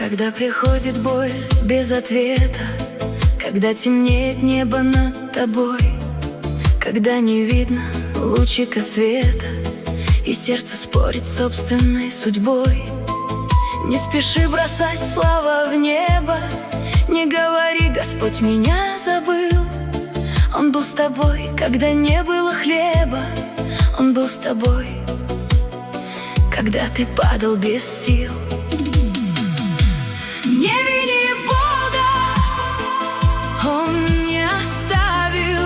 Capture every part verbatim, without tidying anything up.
Когда приходит боль без ответа, когда темнеет небо над тобой, когда не видно лучика света, и сердце спорит с собственной судьбой. Не спеши бросать слова в небо, не говори: Господь меня забыл. Он был с тобой, когда не было хлеба. Он был с тобой, когда ты падал без сил. Не вини Бога, Он не оставил.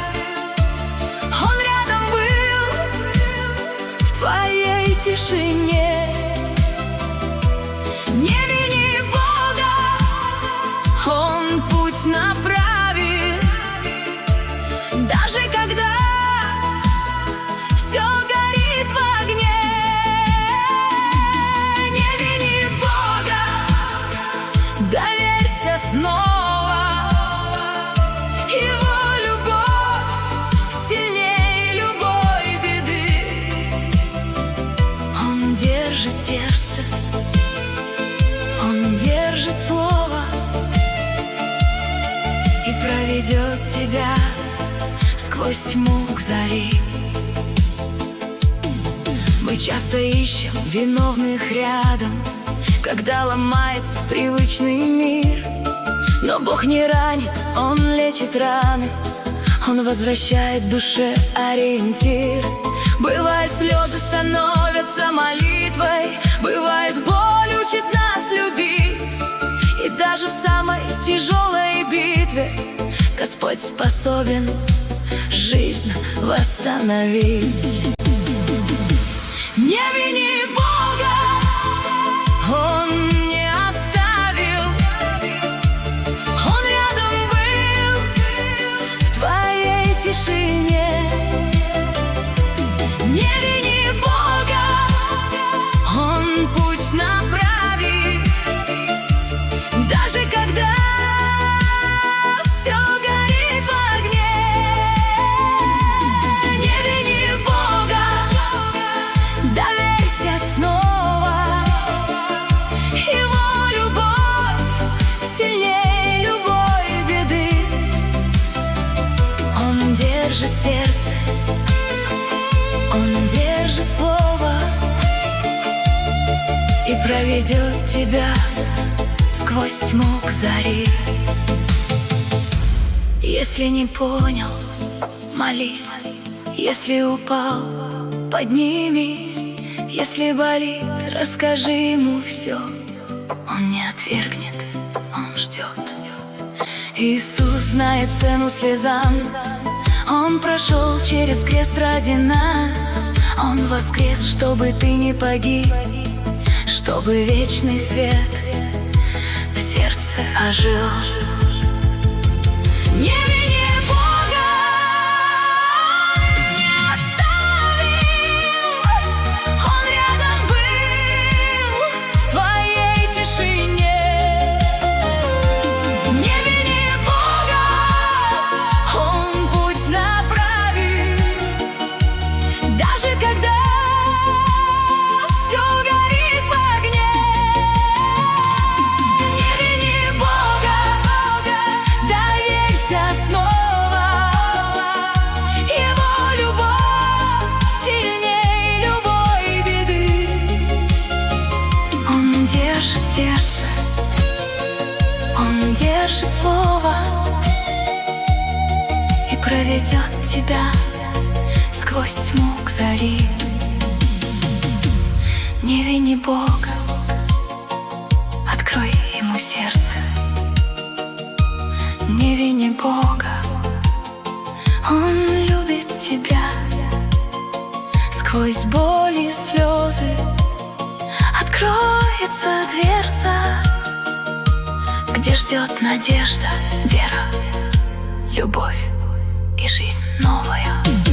Он рядом был в твоей тишине. Не вини Бога, Он путь направит, даже когда все горит в огне. Не вини Бога, доверься снова. Его любовь сильнее любой беды. Он держит сердце, Он держит слово и проведет тебя сквозь тьму к зари. Мы часто ищем виновных рядом, когда ломается привычный мир. Но Бог не ранит, Он лечит раны, Он возвращает душе ориентир. Бывает, слезы становятся молитвой, бывает, боль учит нас любить. И даже в самой тяжелой битве Господь способен жизнь восстановить. Не вини Бога, Он не оставил. Он рядом был в твоей тишине. Не вини Бога, Он путь направит, даже когда все горит в огне. Не вини Бога, доверься снова. Его любовь сильнее любой беды. Он держит сердце, Он держит слово и проведет тебя сквозь тьму к зари. Если не понял, молись. Если упал, поднимись. Если болит, расскажи Ему все. Он не отвергнет, Он ждет. Иисус знает цену слезам. Он прошел через крест ради нас. Он воскрес, чтобы ты не погиб, чтобы вечный свет в сердце ожил. Не вини Бога, не оставил. Он рядом был в твоей тишине. Не вини Бога, Он путь направит, даже когда все горит в огне. Не вини Бога, доверься снова. Его любовь сильнее любой беды. Он держит сердце, Он держит слово и проведет тебя сквозь тьму к зари. Не вини Бога, открой Ему сердце. Не вини Бога, Он любит тебя. Сквозь боль и слезы откроется дверца, где ждет надежда, вера, любовь и жизнь новая.